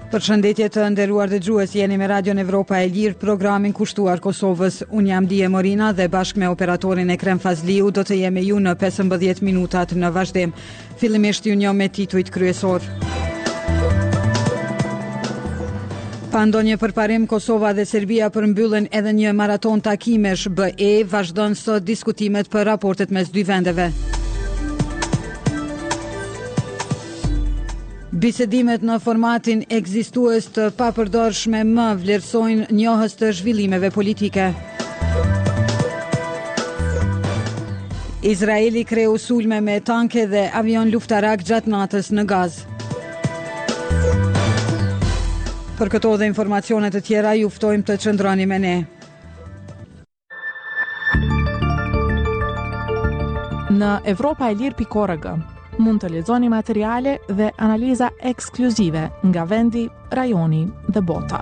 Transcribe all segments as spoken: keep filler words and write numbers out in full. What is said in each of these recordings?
Përshëndetje të nderuar dëgjues, jeni me Radion Evropa e Lirë, programin kushtuar Kosovës. Unë jam Dije Morina dhe bashkë me operatorin Ekrem Fazliu do të jemi ju në pesëmbëdhjetë minutat në vazhdim. Fillimisht ju njoh me titujt kryesor. Pa ndonjë përparim, Kosova dhe Serbia përmbyllen edhe një maraton takimesh. B E vazhdon sot diskutimet për raportet mes dy vendeve. Bisedimet në formatin ekzistues të papërdorshme më vlerësojnë njohës të zhvillimeve politike. Izraeli kreu sulme me tanke dhe avion luftarak gjatë natës në Gazë. Për këto dhe informacionet të tjera ju ftojmë të qëndroni me ne. Në Evropa e Lirë pikë org mund të lexoni materiale dhe analiza ekskluzive nga vendi, rajoni dhe bota.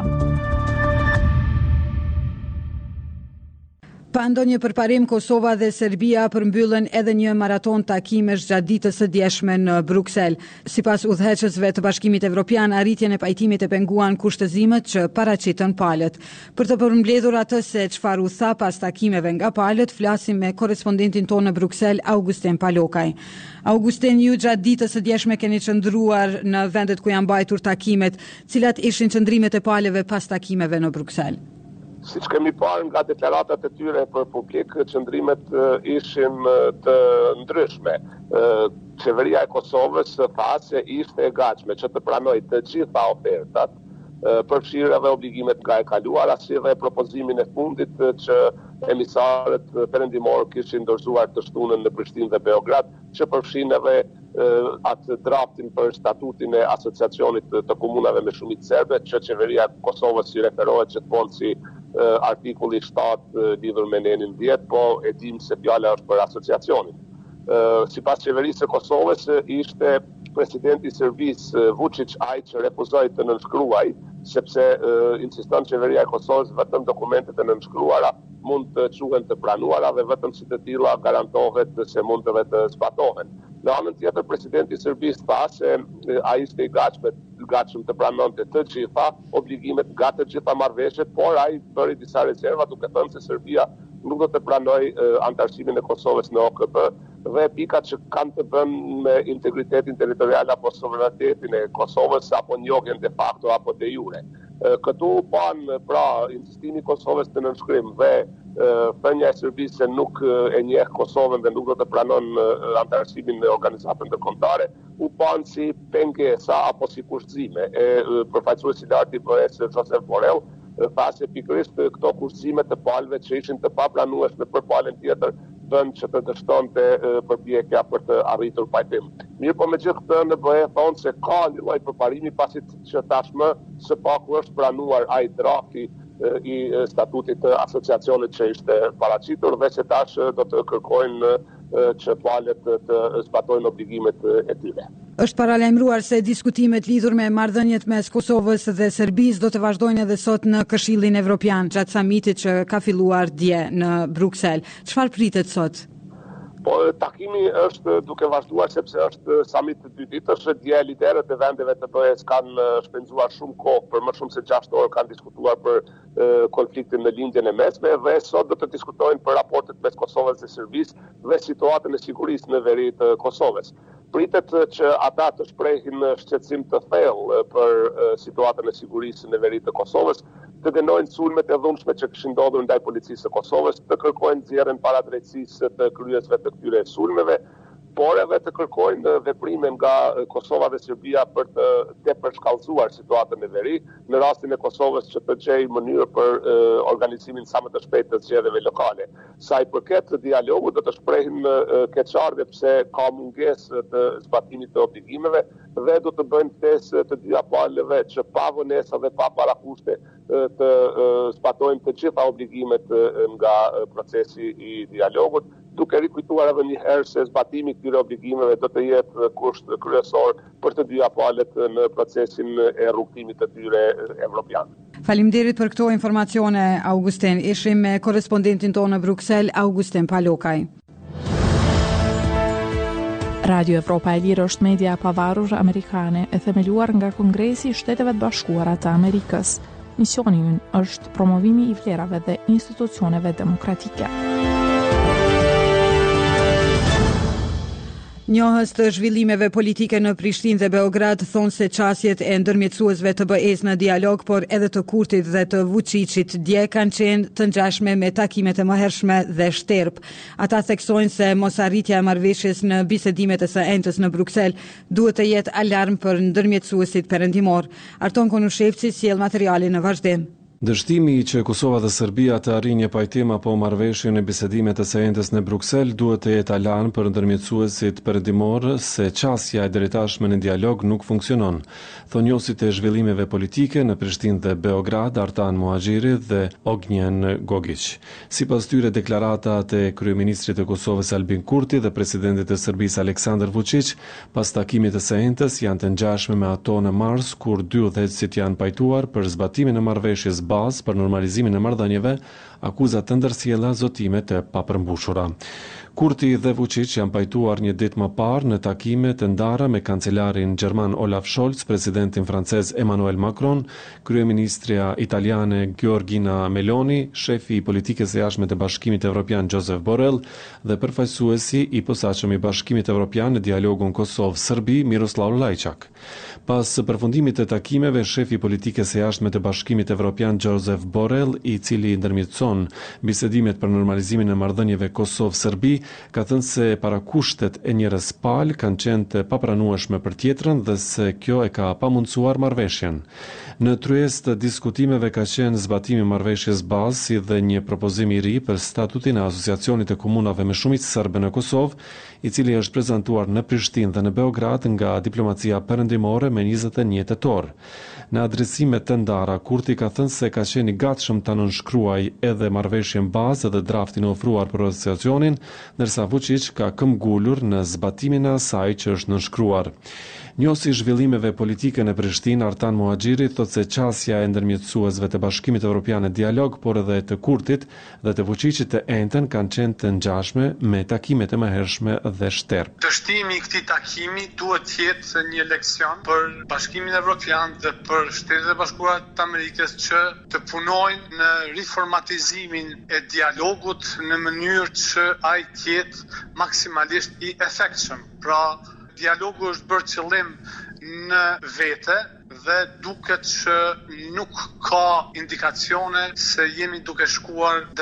Pa ndonjë përparim, Kosova dhe Serbia përmbyllen edhe një maraton takimesh gjatë ditës së djeshme në Bruksel. Sipas udhëheqësve të Bashkimit Evropian, arritjen e pajtimit e penguan kushtëzimet që paraqiten palët. Për të përmbledhur atë se çfarë u tha pas takimeve nga palët, flasim me korrespondentin tonë në Bruksel, Augustin Palokaj. Augustin, ju gjatë ditës së djeshme keni qëndruar në vendet ku janë mbajtur takimet. Cilat ishin qëndrimet e palëve pas takimeve në Bruksel? Siç kemi parë nga deklaratat e tyre për publik, qëndrimet uh, ishin uh, të ndryshme. Uh, Qeveria e Kosovës tha se ishte e gatshme që të pranojë të gjitha ofertat, uh, përfshirë edhe obligimet nga e kaluara, si dhe propozimin e fundit uh, që emisarët uh, perëndimor kishin dorëzuar të shtunën në Prishtinë dhe Beograd, që përfshin edhe uh, atë draftin për statutin e asociacionit të, të komunave me shumicë serbe, që qeveria e Kosovës i referohet që të thonë si Uh, artikulli shtatë uh, lidhur me nenin dhjetë, po e dim se fjala është për asociacionin. Uh, sipas qeverisë së Kosovës, uh, ishte presidenti i Serbisë uh, Vučić ai që refuzoi të nënshkruaj, sepse uh, insiston qeveria e Kosovës vetëm dokumentet e nënshkruara mund të quhen të pranuara dhe vetëm si të tilla garantohet se mund të vetë zbatohen. Në anën tjetër, presidenti i Serbisë tha se uh, ai ishte i gatshëm gatshëm të pranonte të gjitha obligimet nga të gjitha marrëveshjet, por ai bëri disa rezerva duke thënë se Serbia nuk do të pranojë uh, antarësimin e Kosovës në O K B dhe pikat që kanë të bënë me integritetin territorial apo sovranitetin e Kosovës apo njohjen de facto apo de jure. Uh, këtu panë pra insistimi i Kosovës të nënshkrim dhe uh, thënia e Serbisë se nuk uh, e njeh Kosovën dhe nuk do të pranon uh, antarësimin në organizatën ndërkombëtare u panë si pengesa apo si kushtëzime. E uh, përfaqësuesi i lartë i B E-s Josep Borrell tha se pikërisht këto kushtëzime të palëve që ishin të paplanueshme për palën tjetër bën që të dështonte përpjekja për të arritur pajtim. Mirë, po me gjithë këtë në B E thonë se ka një lloj përparimi pasi që tashmë së paku është pranuar ai drafti i statutit të asociacionit që ishte paraqitur dhe që tash do të kërkojnë që palët të zbatojnë obligimet e tyre. Është paralajmëruar se diskutimet lidhur me marrëdhëniet mes Kosovës dhe Serbisë do të vazhdojnë edhe sot në Këshillin Evropian gjatë samitit që ka filluar dje në Bruksel. Çfarë pritet sot? Po takimi është duke vazhduar sepse është samit të dy ditësh. Dje liderët e vendeve të B E-s kanë shpenzuar shumë kohë, për më shumë se gjashtë orë kanë diskutuar për e, konfliktin në lindjen e mesme dhe sot do të diskutojnë për raportet mes Kosovës dhe Serbisë dhe situatën e sigurisë në veri të Kosovës. Pritet që ata të shprehin shqetësim të thellë për e, situatën e sigurisë në veri të Kosovës, të dënojnë sulmet e dhunshme që kishin ndodhur ndaj policisë së Kosovës, të kërkojnë nxjerrjen para drejtësisë të kryesve të këtyre sulmeve, por edhe të kërkojnë veprime nga Kosova dhe Serbia për të tepërshkallëzuar situatën e veri, në rastin e Kosovës që të gjejë mënyrë për uh, organizimin sa më të shpejtë të zgjedhjeve lokale. Sa i përket dialogut, do të shprehin uh, keqardhje pse ka mungesë të zbatimit të obligimeve dhe do të bëjnë ftesë të dyja palëve që pa vonesa dhe pa parakushte uh, të uh, zbatojnë të gjitha obligimet uh, nga uh, procesi i dialogut, duke rikujtuar edhe një herë se zbatimi i këtyre obligimeve do të jetë kusht kryesor për të dyja palët në procesin e rrugtimit të tyre evropian. Faleminderit për këto informacione, Augustin. Ishim me korrespondentin tonë në Bruksel, Augustin Palokaj. Radio Evropa e Lirë është media e pavarur amerikane e themeluar nga Kongresi i Shteteve të Bashkuara të Amerikës. Misioni i ynë është promovimi i vlerave dhe institucioneve demokratike. Njohës të zhvillimeve politike në Prishtinë dhe Beograd thonë se qasjet e ndërmjetësuesve të B E-s në dialog, por edhe të Kurtit dhe të Vučićit dje kanë qenë të ngjashme me takimet e mëhershme dhe shterp. Ata theksojnë se mosarritja e marrëveshjes në bisedimet e së ejtës në Bruksel duhet të jetë alarm për ndërmjetësuesit perëndimor. Arton Konushevci sjell materialin në vazhdim. Dështimi që Kosova dhe Serbia të arrijnë një pajtim apo marrëveshje në bisedimet e së ejtës në Bruksel duhet të jetë alarm për ndërmjetësuesit perëndimor se qasja e deritashme në dialog nuk funksionon, thonë njohësit e zhvillimeve politike në Prishtinë dhe Beograd, Artan Muhaxhiri dhe Ognjen Gogić. Sipas tyre, deklaratat e kryeministrit të Kosovës Albin Kurti dhe presidentit të Serbisë Aleksandar Vučić pas takimit të së ejtës janë të ngjashme me ato në mars, kur dy udhëheqësit janë pajtuar për zbatimin e marrëveshjes bazë për normalizimin e marrëdhënieve, akuzat të ndërsjella zotime të papërmbushura. Kurti dhe Vučić janë pajtuar një ditë më parë në takime të ndara me kancelarin gjerman Olaf Scholz, presidentin francez Emmanuel Macron, kryeministria italiane Giorgina Meloni, shefi i politikës së jashtme të Bashkimit Evropian Josep Borrell dhe përfaqësuesi i posaçëm i Bashkimit Evropian në dialogun Kosovë-Serbi Miroslav Lajçak. Pas përfundimit të takimeve, shefi i politikës së jashtme të Bashkimit Evropian Josep Borrell, i cili ndërmjetëson bisedimet për normalizimin e marrëdhënieve Kosovë-Serbi, ka thënë se parakushtet e njerëz palë kanë qenë të papranueshme për tjetrën dhe se kjo e ka pamundsuar marrëveshjen. Në tryezë të diskutimeve ka qenë zbatimi i marrëveshjes bazë si dhe një propozim i ri për statutin e Asociacionit të Komunave me shumicë serbe në Kosovë, i cili është prezantuar në Prishtinë dhe në Beograd nga diplomacia perëndimore me njëzet e një tetor. Në adresime të ndara, Kurti ka thënë se ka qenë i gatshëm ta nënshkruaj edhe marrëveshjen bazë dhe draftin e ofruar për asociacionin, ndërsa Vučić ka këmbgulur në zbatimin e asaj që është nënshkruar. Njohësi zhvillimeve politike në Prishtinë, Artan Muhaxhiri, thotë se qasja e ndërmjetësuesve të Bashkimit Evropian në dialog, por edhe të Kurtit dhe të Vučićit të ejtën kanë qenë të ngjashme me takimet e mëhershme dhe shterp. Dështimi i këtij takimi duhet të jetë një leksion për Bashkimin Evropian dhe për Shtetet e Bashkuara të Amerikës që të punojnë në riformatizimin e dialogut në mënyrë që ai të jetë maksimalisht i efektshëm. Pra, dialogu është bërë qëllim në vete dhe duket që nuk ka indikacione se jemi duke shkuar